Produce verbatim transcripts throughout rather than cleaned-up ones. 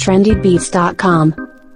trendy beats dot com.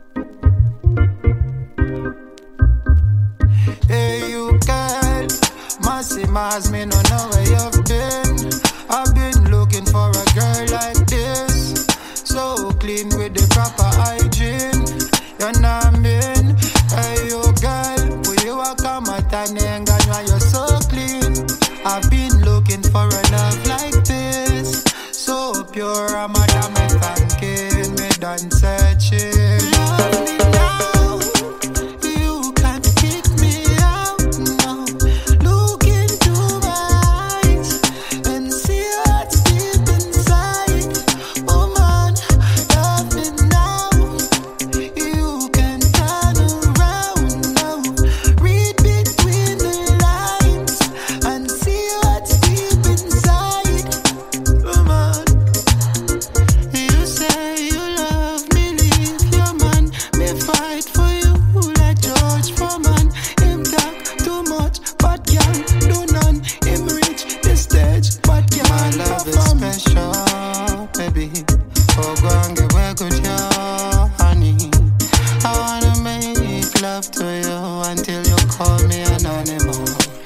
Hey, you girl, Massy Mars, me no know where you've been. I've been looking for a girl like this, so clean with the proper hygiene. You're not mean. Hey, you girl, will you walk on my tiny and why you're so clean? I've been looking for a love like this, so pure. I'm a damn thanking me done searching. Love me now, you can't kick me out now. Look into my eyes and see what's deep inside. Oh man, love me now. You can turn around now. Read between the lines and see what's deep inside. Oh man, you say you love me, leave your man. Me fight for you like George Foreman. Him talk too much, but can't do none. Him reach the stage, but can't my love is special, baby. Oh, go and get where good you, honey. I wanna make love to you until you call me an animal.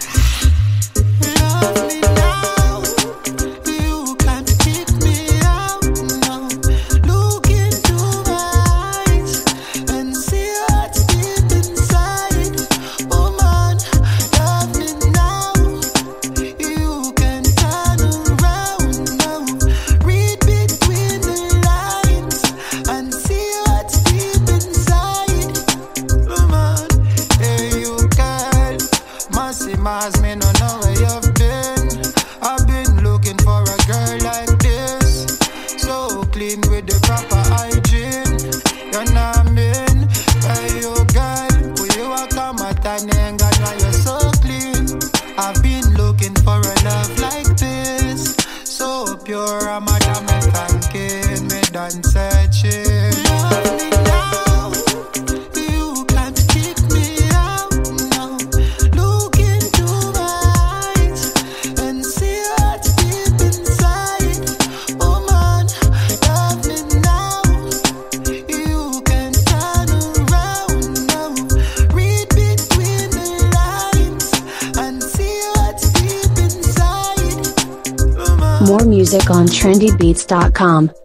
Love me now, you can't kick me out now. Look into my eyes and see what's deep inside. Oh man, love me now. You can turn around now. Read between the lines and see what's deep inside. Oh man, hey you girl, Massy Mars, me no know where you've been. I've been looking for a girl like this, so clean with the proper hygiene. You're not mean. Hey you girl, will you walk on my tiny and why you're so clean? I've been looking for a love like this, so pure. I'm a damn thanking me done searching. Love me now, you can't kick me out now. Look into my eyes and see what's deep inside. Oh man, love me now. You can turn around now. Read between the lines and see what's deep inside. Oh man. More music on trendy beats dot com.